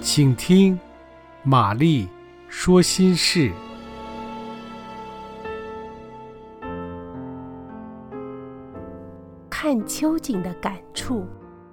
请听玛丽说心事。 看秋景的感触。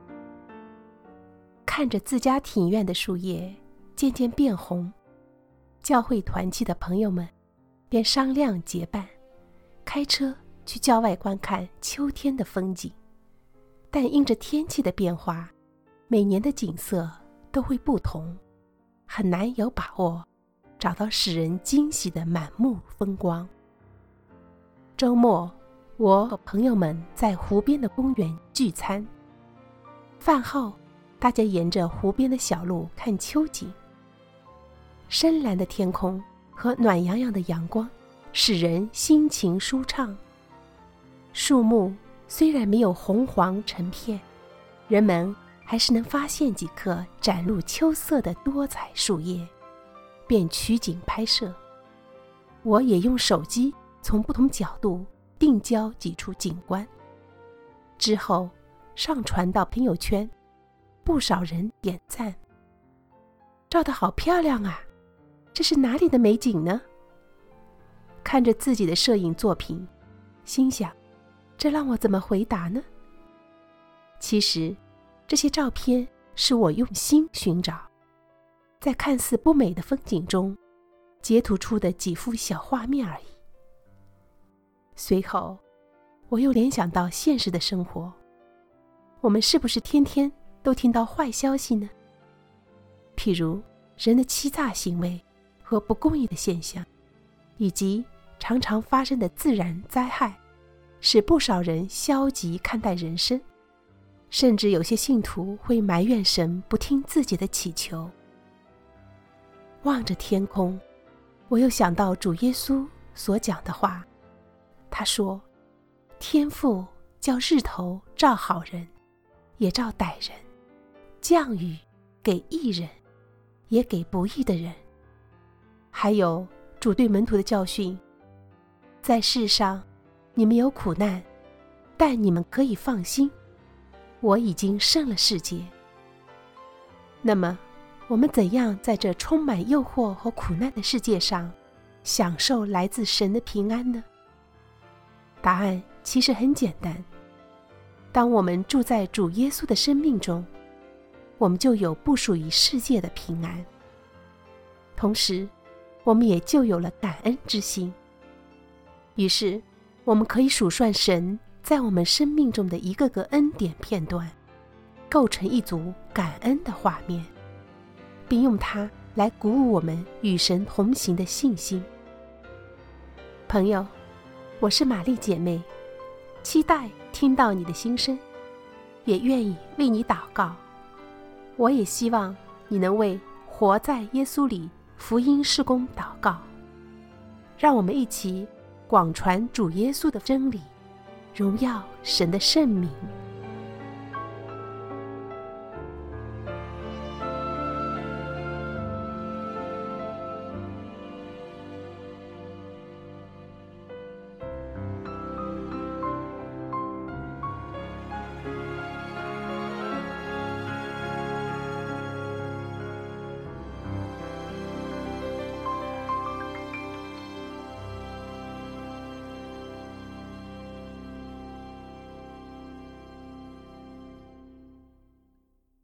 看着自家庭院的树叶渐渐变红，教会团契的朋友们便商量结伴，开车去郊外观看秋天的风景。但因着天气的变化，每年的景色都会不同，很难有把握找到使人惊喜的满目风光。周末，我和朋友们在湖边的公园聚餐，饭后大家沿着湖边的小路看秋景。深蓝的天空和暖洋洋的阳光使人心情舒畅。树木虽然没有红黄成片，人们还是能发现几棵展露秋色的多彩树叶，便取景拍摄。我也用手机从不同角度定焦几处景观，之后上传到朋友圈，不少人点赞。照得好漂亮啊，这是哪里的美景呢？看着自己的摄影作品，心想，这让我怎么回答呢？其实，这些照片是我用心寻找，在看似不美的风景中，截图出的几幅小画面而已。随后，我又联想到现实的生活，我们是不是天天都听到坏消息呢？譬如人的欺诈行为和不公义的现象，以及常常发生的自然灾害，使不少人消极看待人生，甚至有些信徒会埋怨神不听自己的祈求。望着天空，我又想到主耶稣所讲的话，他说，天父叫日头照好人，也照歹人，降雨给义人，也给不义的人。还有主对门徒的教训，在世上你们有苦难，但你们可以放心，我已经胜了世界。那么我们怎样在这充满诱惑和苦难的世界上享受来自神的平安呢？答案其实很简单，当我们住在主耶稣的生命中，我们就有不属于世界的平安，同时我们也就有了感恩之心。于是我们可以数算神在我们生命中的一个个恩典片段，构成一组感恩的画面，并用它来鼓舞我们与神同行的信心。朋友，我是玛丽姐妹，期待听到你的心声，也愿意为你祷告。我也希望你能为活在耶稣里福音事工祷告。让我们一起广传主耶稣的真理，荣耀神的圣名。